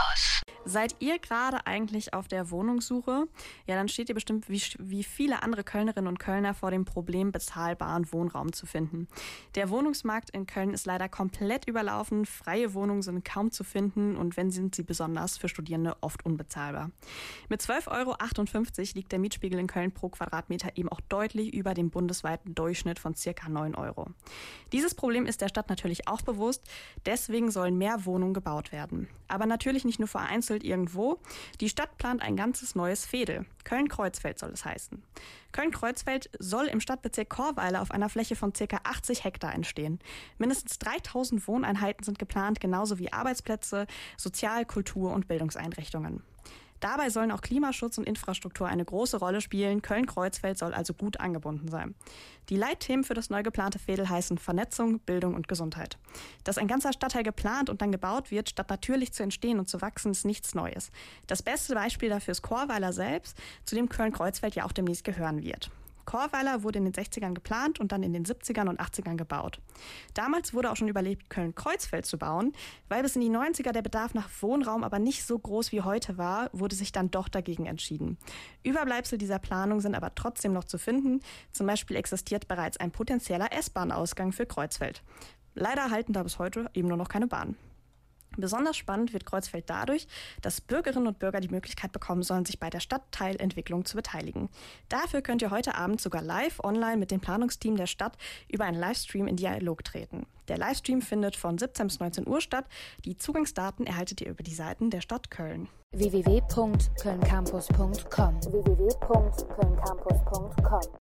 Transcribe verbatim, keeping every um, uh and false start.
Campus. Seid ihr gerade eigentlich auf der Wohnungssuche? Ja, dann steht ihr bestimmt wie, wie viele andere Kölnerinnen und Kölner vor dem Problem, bezahlbaren Wohnraum zu finden. Der Wohnungsmarkt in Köln ist leider komplett überlaufen. Freie Wohnungen sind kaum zu finden und wenn, sind sie besonders für Studierende oft unbezahlbar. Mit zwölf Euro achtundfünfzig liegt der Mietspiegel in Köln pro Quadratmeter eben auch deutlich über dem bundesweiten Durchschnitt von circa neun Euro. Dieses Problem ist der Stadt natürlich auch bewusst. Deswegen sollen mehr Wohnungen gebaut werden. Aber natürlich nicht nur vereinzelt irgendwo. Die Stadt plant ein ganzes neues Veedel. Köln-Kreuzfeld soll es heißen. Köln-Kreuzfeld soll im Stadtbezirk Chorweiler auf einer Fläche von ca. achtzig Hektar entstehen. Mindestens dreitausend Wohneinheiten sind geplant, genauso wie Arbeitsplätze, Sozial-, Kultur- und Bildungseinrichtungen. Dabei sollen auch Klimaschutz und Infrastruktur eine große Rolle spielen. Köln-Kreuzfeld soll also gut angebunden sein. Die Leitthemen für das neu geplante Veedel heißen Vernetzung, Bildung und Gesundheit. Dass ein ganzer Stadtteil geplant und dann gebaut wird, statt natürlich zu entstehen und zu wachsen, ist nichts Neues. Das beste Beispiel dafür ist Chorweiler selbst, zu dem Köln-Kreuzfeld ja auch demnächst gehören wird. Chorweiler wurde in den sechzigern geplant und dann in den siebzigern und achtzigern gebaut. Damals wurde auch schon überlegt, Köln-Kreuzfeld zu bauen. Weil bis in die neunziger der Bedarf nach Wohnraum aber nicht so groß wie heute war, wurde sich dann doch dagegen entschieden. Überbleibsel dieser Planung sind aber trotzdem noch zu finden. Zum Beispiel existiert bereits ein potenzieller S-Bahn-Ausgang für Kreuzfeld. Leider halten da bis heute eben nur noch keine Bahnen. Besonders spannend wird Kreuzfeld dadurch, dass Bürgerinnen und Bürger die Möglichkeit bekommen sollen, sich bei der Stadtteilentwicklung zu beteiligen. Dafür könnt ihr heute Abend sogar live online mit dem Planungsteam der Stadt über einen Livestream in Dialog treten. Der Livestream findet von siebzehn bis neunzehn Uhr statt. Die Zugangsdaten erhaltet ihr über die Seiten der Stadt Köln. w w w punkt köln campus punkt com w w w punkt köln campus punkt com